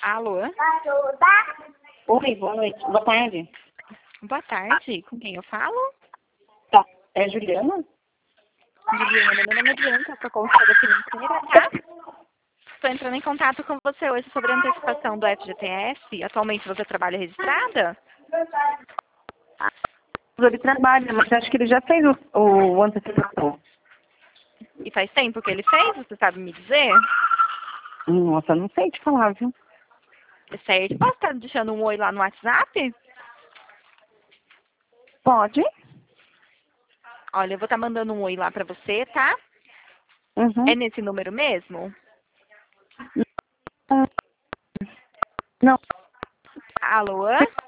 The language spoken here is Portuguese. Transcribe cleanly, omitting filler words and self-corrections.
Alô? Oi, boa noite. Boa tarde. Boa tarde. Com quem eu falo? Tá. É Juliana? Juliana, meu nome é Bianca, sou consultora financeira, tá? Estou entrando em contato com você hoje sobre a antecipação do FGTS. Atualmente você trabalha registrada? Ele trabalha, mas acho que ele já fez o antecipação. E faz tempo que ele fez? Você sabe me dizer? Nossa, não sei te falar, viu? Certo. Posso estar deixando um oi lá no WhatsApp? Pode? Olha, eu vou estar mandando um oi lá para você, tá? Uhum. É nesse número mesmo? Não, Alô?